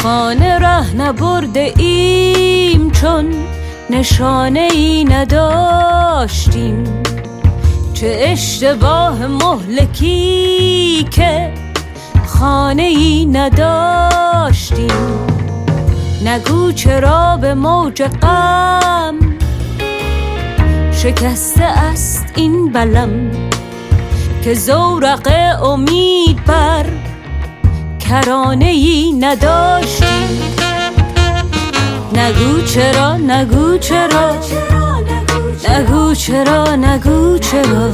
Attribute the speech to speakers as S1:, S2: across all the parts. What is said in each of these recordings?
S1: خانه ره نبرده ایم چون نشانه ای نداشتیم. چه اشتباه مهلکی که خانه ای نداشتیم. نگو چرا به موج غم شکسته است این بلم، که زورق امید بر کرانه ای نداشتیم. نگو چرا، نگو چرا، نگو چرا، نگو چرا.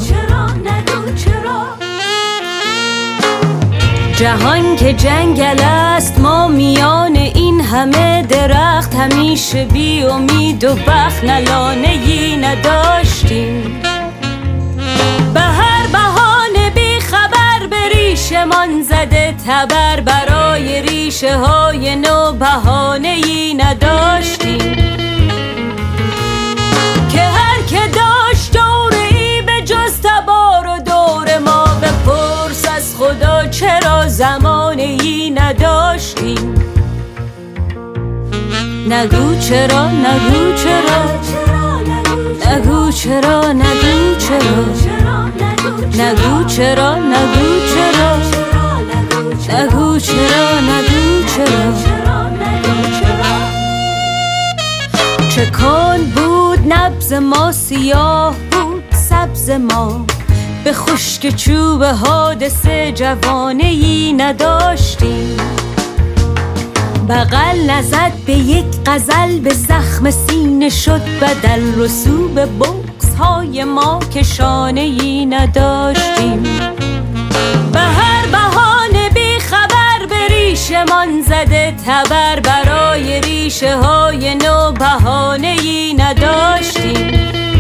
S1: جهان که جنگل است، ما میان این همه درخت همیشه بی امید و بخل لانه‌ای نداشتیم. به هر بهانه بی خبر به ریشمان زده تبر، برای ریشه های نو بهانه‌ای نداشتیم. که هر که داشت دوره‌ای به جز تبار و دور ما، بپرس از خدا چرا زمانه‌ای نداشتیم. نگو چرا، نگو چرا، نگو چرا، نگو چرا، نگو چرا، نگو چرا، نگو چرا، نگو چرا. چه کند بود نبض ما، سیاه بود سبز ما، به خشک چوب حادثه جوانه‌ای نداشتیم. بغل نزد به یک غزل، به زخم سینه شد بدل، رسوب بغض های ما که شانه‌ای نداشتیم. به هر بهانه بی خبر به ریشمان زده تبر، برای ریشه های نو بهانه‌ای نداشتیم.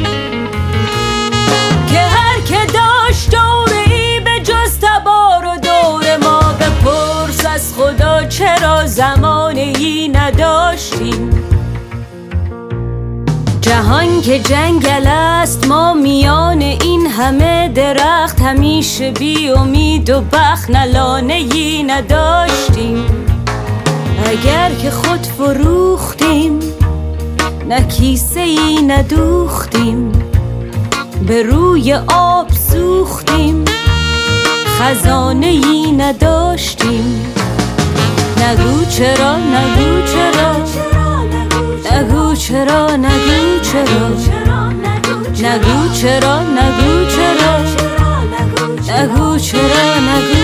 S1: که هر که داشت دوره‌ای به جز تبار و دور ما، بپرس از خدا چرا زمانه‌ای نداشتیم. جهان که جنگل است، ما میان این همه درخت همیشه بی امید و بخل لانه‌ای نداشتیم. اگر که خود فروختیم، نه کیسه ای ندوختیم، به روی آب سوختیم، خزانه ای نداشتیم. نگو چرا، نگو چرا، نگو چرا، نگو چرا، نگو چرا، نگو چرا، نگو چرا، نگو